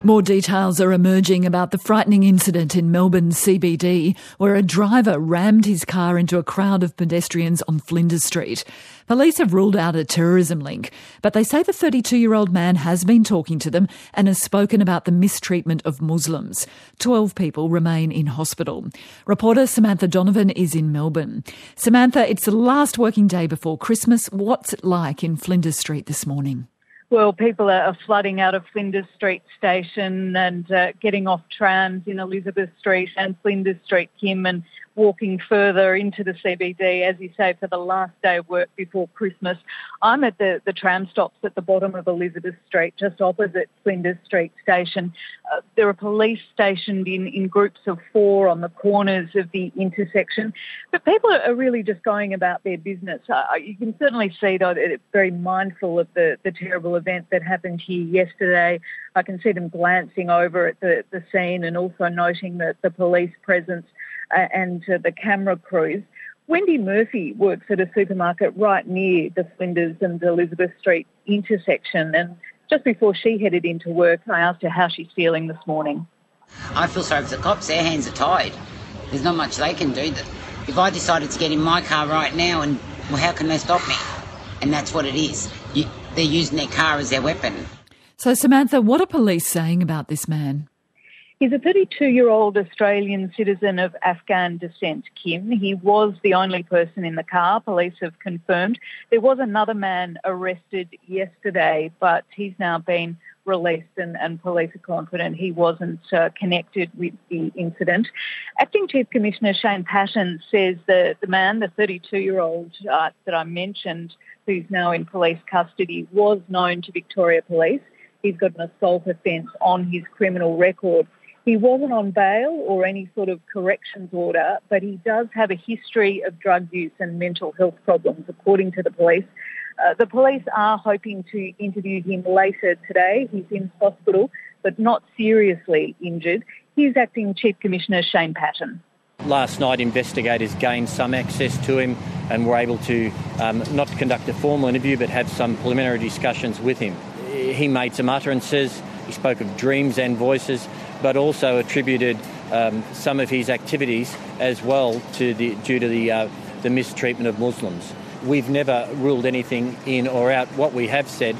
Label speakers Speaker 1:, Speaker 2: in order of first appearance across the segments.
Speaker 1: More details are emerging about the frightening incident in Melbourne CBD where a driver rammed his car into a crowd of pedestrians on Flinders Street. Police have ruled out a terrorism link, but they say the 32-year-old man has been talking to them and has spoken about the mistreatment of Muslims. 12 people remain in hospital. Reporter Samantha Donovan is in Melbourne. Samantha, it's the last working day before Christmas. What's it like in Flinders Street this morning?
Speaker 2: Well, people are flooding out of Flinders Street Station and getting off trams in Elizabeth Street and Flinders Street, Kim, and walking further into the CBD, as you say, for the last day of work before Christmas. I'm at the tram stops at the bottom of Elizabeth Street, just opposite Flinders Street Station. There are police stationed in groups of 4 on the corners of the intersection, but people are really just going about their business. You can certainly see that they're very mindful of the terrible event that happened here yesterday. I can see them glancing over at the scene and also noting the police presence and the camera crews. Wendy Murphy works at a supermarket right near the Flinders and Elizabeth Street intersection, and just before she headed into work, I asked her how she's feeling this morning.
Speaker 3: I feel sorry for the cops. Their hands are tied. There's not much they can do. If I decided to get in my car right now, how can they stop me? And that's what it is. They're using their car as their weapon.
Speaker 1: So, Samantha, what are police saying about this man?
Speaker 2: He's a 32-year-old Australian citizen of Afghan descent, Kim. He was the only person in the car, police have confirmed. There was another man arrested yesterday, but he's now been released and police are confident he wasn't connected with the incident. Acting Chief Commissioner Shane Patton says the man, the 32-year-old that I mentioned, who's now in police custody, was known to Victoria Police. He's got an assault offence on his criminal record. He wasn't on bail or any sort of corrections order, but he does have a history of drug use and mental health problems, according to the police. The police are hoping to interview him later today. He's in hospital, but not seriously injured. Here's Acting Chief Commissioner Shane Patton.
Speaker 4: Last night, investigators gained some access to him and were able to not conduct a formal interview, but have some preliminary discussions with him. He made some utterances. He spoke of dreams and voices, but also attributed some of his activities as well due to the mistreatment of Muslims. We've never ruled anything in or out. What we have said,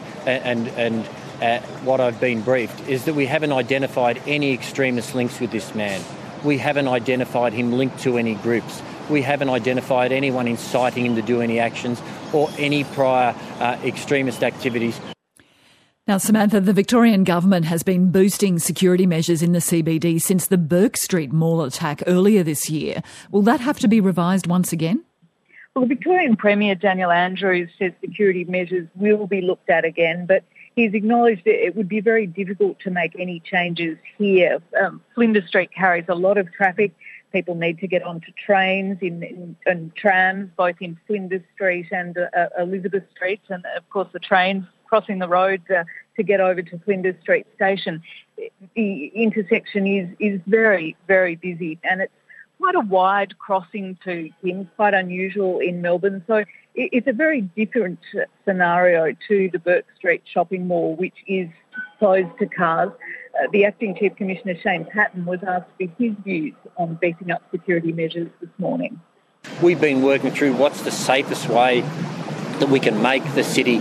Speaker 4: and what I've been briefed, is that we haven't identified any extremist links with this man. We haven't identified him linked to any groups. We haven't identified anyone inciting him to do any actions or any prior extremist activities.
Speaker 1: Now, Samantha, the Victorian government has been boosting security measures in the CBD since the Bourke Street Mall attack earlier this year. Will that have to be revised once again?
Speaker 2: Well, the Victorian Premier, Daniel Andrews, says security measures will be looked at again, but he's acknowledged that it would be very difficult to make any changes here. Flinders Street carries a lot of traffic. People need to get onto trains and trams, both in Flinders Street and Elizabeth Street, and, of course, the trains crossing the road to get over to Flinders Street Station. The intersection is very, very busy, and it's quite a wide crossing to Kim, quite unusual in Melbourne. So it's a very different scenario to the Bourke Street shopping mall, which is closed to cars. The Acting Chief Commissioner Shane Patton was asked for his views on beefing up security measures this morning.
Speaker 4: We've been working through what's the safest way that we can make the city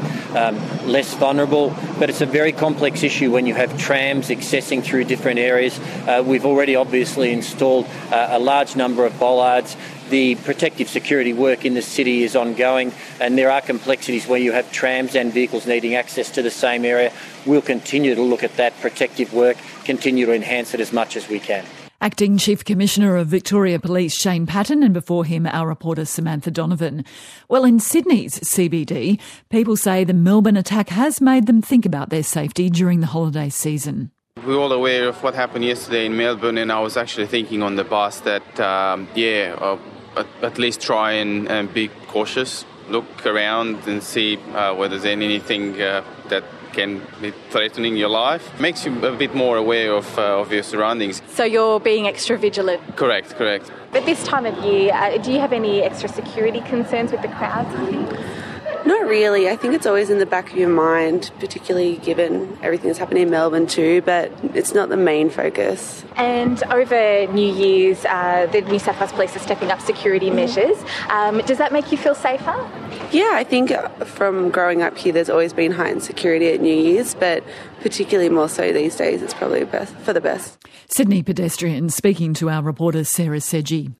Speaker 4: less vulnerable, but it's a very complex issue when you have trams accessing through different areas. We've already obviously installed a large number of bollards. The protective security work in the city is ongoing, and there are complexities where you have trams and vehicles needing access to the same area. We'll continue to look at that protective work, continue to enhance it as much as we can.
Speaker 1: Acting Chief Commissioner of Victoria Police Shane Patton, and before him our reporter Samantha Donovan. Well, in Sydney's CBD, people say the Melbourne attack has made them think about their safety during the holiday season.
Speaker 5: We're all aware of what happened yesterday in Melbourne, and I was actually thinking on the bus that, at least try and be cautious, look around and see whether there's anything that can be threatening your life. Makes you a bit more aware of your surroundings.
Speaker 6: So you're being extra vigilant?
Speaker 5: Correct.
Speaker 6: But this time of year, do you have any extra security concerns with the crowds?
Speaker 7: Not really. I think it's always in the back of your mind, particularly given everything that's happening in Melbourne too, but it's not the main focus.
Speaker 6: And over New Year's, the New South Wales Police are stepping up security measures. Does that make you feel safer?
Speaker 7: Yeah, I think from growing up here, there's always been heightened security at New Year's, but particularly more so these days, it's probably for the best.
Speaker 1: Sydney pedestrians speaking to our reporter Sarah Sedgie.